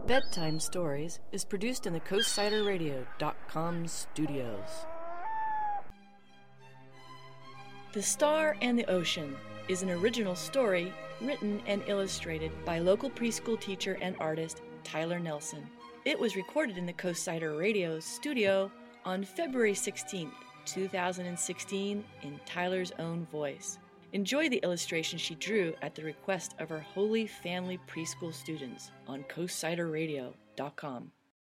Bedtime Stories is produced in the CoastSiderRadio.com studios. The Star and the Ocean is an original story written and illustrated by local preschool teacher and artist Tyler Nelson. It was recorded in the Coastsider Radio studio on February 16th, 2016 in Tyler's own voice. Enjoy the illustration she drew at the request of her Holy Family preschool students on CoastSiderRadio.com.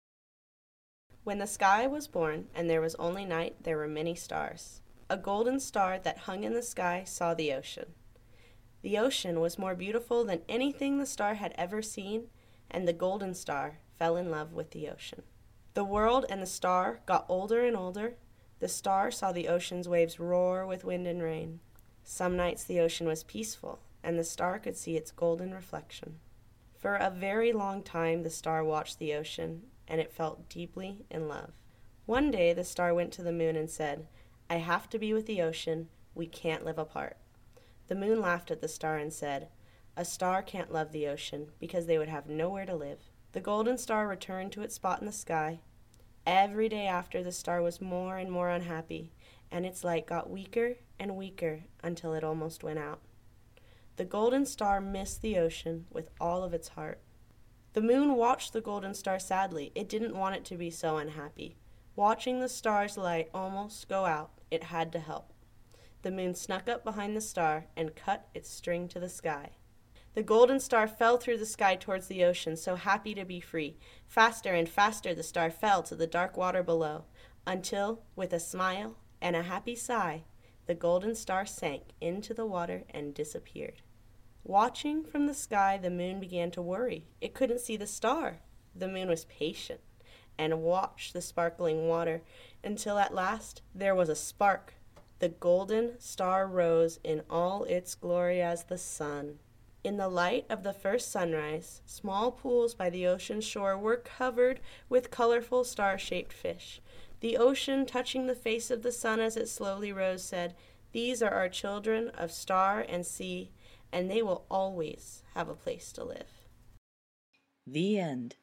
When the sky was born and there was only night, there were many stars. A golden star that hung in the sky saw the ocean. The ocean was more beautiful than anything the star had ever seen, and the golden star fell in love with the ocean. The world and the star got older and older. The star saw the ocean's waves roar with wind and rain. Some nights the ocean was peaceful, and the star could see its golden reflection. For a very long time the star watched the ocean, and it felt deeply in love. One day the star went to the moon and said, "I have to be with the ocean. We can't live apart." The moon laughed at the star and said, "A star can't love the ocean because they would have nowhere to live." The golden star returned to its spot in the sky. Every day after, the star was more and more unhappy, and its light got weaker and weaker until it almost went out. The golden star missed the ocean with all of its heart. The moon watched the golden star sadly. It didn't want it to be so unhappy. Watching the star's light almost go out, it had to help. The moon snuck up behind the star and cut its string to the sky. The golden star fell through the sky towards the ocean, so happy to be free. Faster and faster the star fell to the dark water below, until, with a smile and a happy sigh, the golden star sank into the water and disappeared. Watching from the sky, the moon began to worry. It couldn't see the star. The moon was patient and watched the sparkling water until at last there was a spark. The golden star rose in all its glory as the sun. In the light of the first sunrise, small pools by the ocean shore were covered with colorful star-shaped fish. The ocean, touching the face of the sun as it slowly rose, said, "These are our children of star and sea, and they will always have a place to live." The end.